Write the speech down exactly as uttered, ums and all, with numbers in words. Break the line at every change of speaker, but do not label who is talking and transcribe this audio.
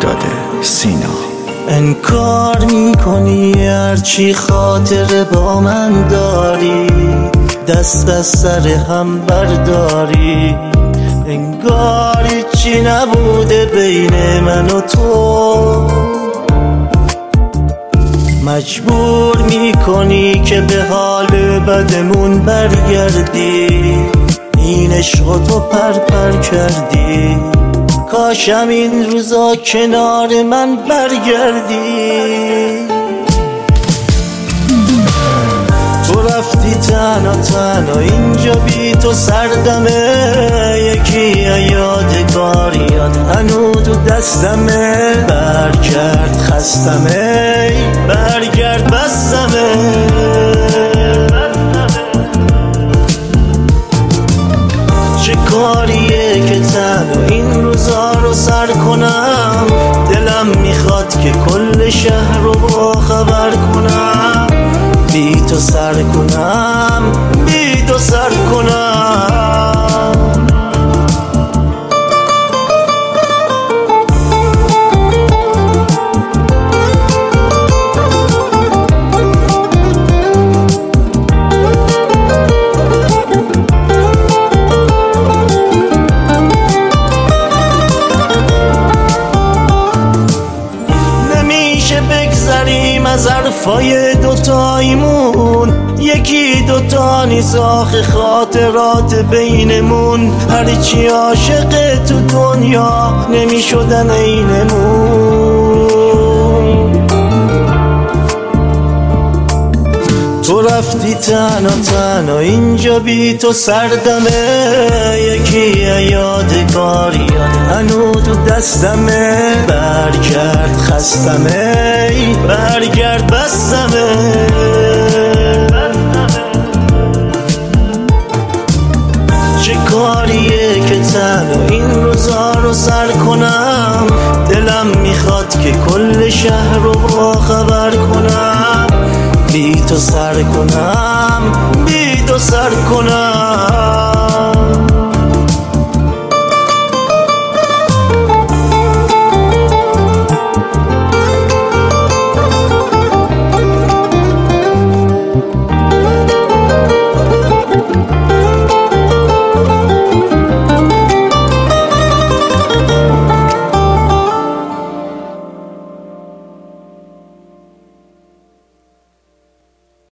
مرداد سینا.
انکار میکنی هرچی خاطره با من داری، دست از سر هم برداری، انگار چی نبوده بین من و تو. مجبور میکنی که به حال بدمون برگردی، این عشق تو پر پر کردی، کاشم این روزا کنار من برگردی. تو رفتی تنها تنها اینجا بی تو سردمه، یکی یادگاریات هنو تو دستمه، برگرد خستمه برگرد بستمه. چه کاریه که تنها این روزا رو سر کنم، دلم میخواد که کل شهر رو با خبر کنم، بی تو سر کنم بی تو سر کنم. بگذریم از حرفای دوتاییمون، یکی دوتا نیساخ خاطرات بینمون، هرچی عاشق تو دنیا نمی شدن اینمون. تو رفتی تنها تنها اینجا بی تو سردمه، یکی یادگاریات هنو تو دستمه، برگرد خستمه برگرد بستمه. چه کاریه که تنها این روزا رو سر کنم، دلم میخواد که کل شهر رو با خبر کنم، بی تو سر کنم بی تو سر کنم.